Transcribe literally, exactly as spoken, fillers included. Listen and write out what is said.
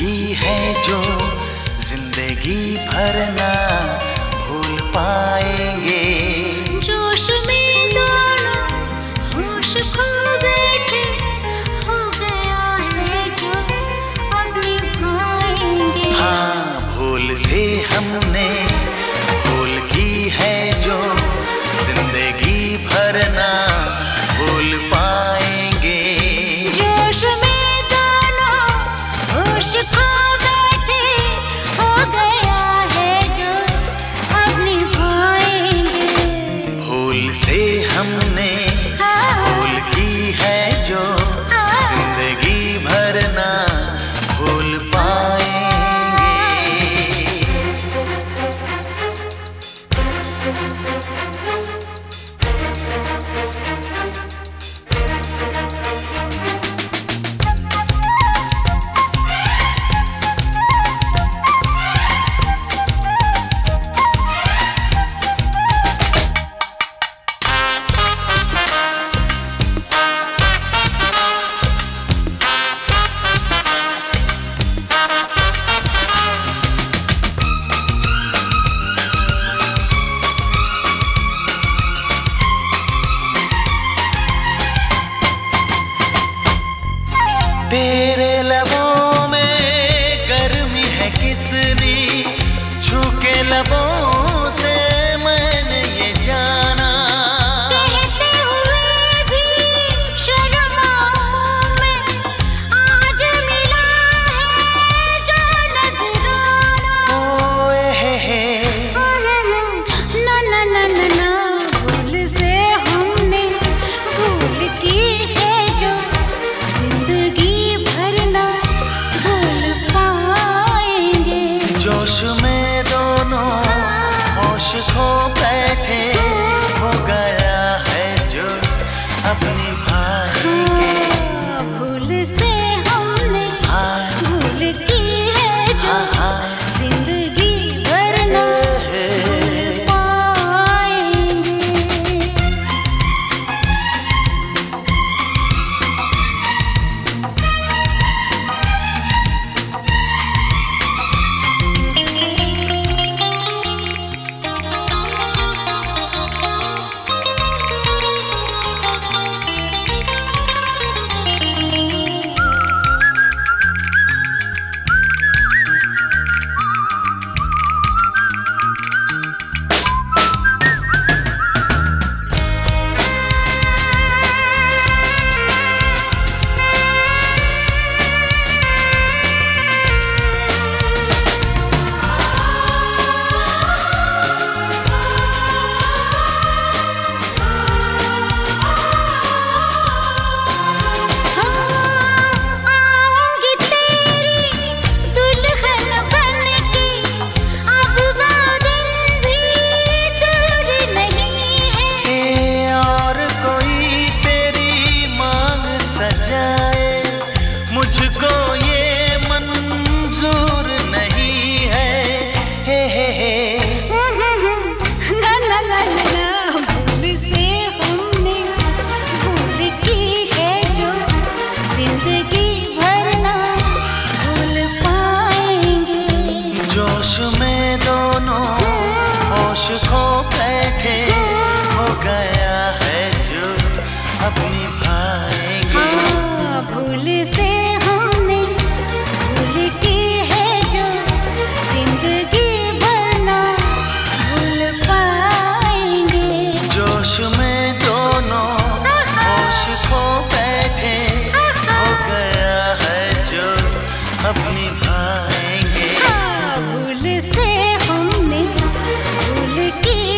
की है जो जिंदगी भर ना भूल पाएंगे। जोश में दोनों होश खो बैठे, हो गया है जो अब निभाएंगे। हाँ, भूल से हमने भूल की है जो जिंदगी भर ना भूल पाएंगे। जोश में दोनों होश खो बैठे, हो गया है जो अब निभाएंगे। भूल से हमने भूल की है जो जिंदगी भर ना भूल पाएंगे। तेरे लबों में गर्मी है कितनी, छू के लबों से मैंने ये जाना। कहते हुए भी शर्माऊं मैं, आज मिला है जो नजराना। ओए हे हे ना ना ना ना ना, भूल से हमने भूल की है जो जिंदगी जोश में दोनों होश खो बैठे, हो गया है जो अपनी भाई। भूल से हमने भूल की है जो जिंदगी भर ना भूल पाएंगे। मुझको ये मंजूर नहीं है। हे हे हे ना ना ना ना, भूल से हमने भूल की है जो जिंदगी भर ना भूल पाएंगे। जोश में दोनों होश खो बैठे, हो गया है जो अपनी भाएंगे। हाँ, भूल से हमने भूल की है जो जिंदगी भर ना भूल पाएंगे। जोश में दोनों होश खो बैठे, हो गया है जो अपनी भाएंगे। हाँ, भूल से हमने भूल की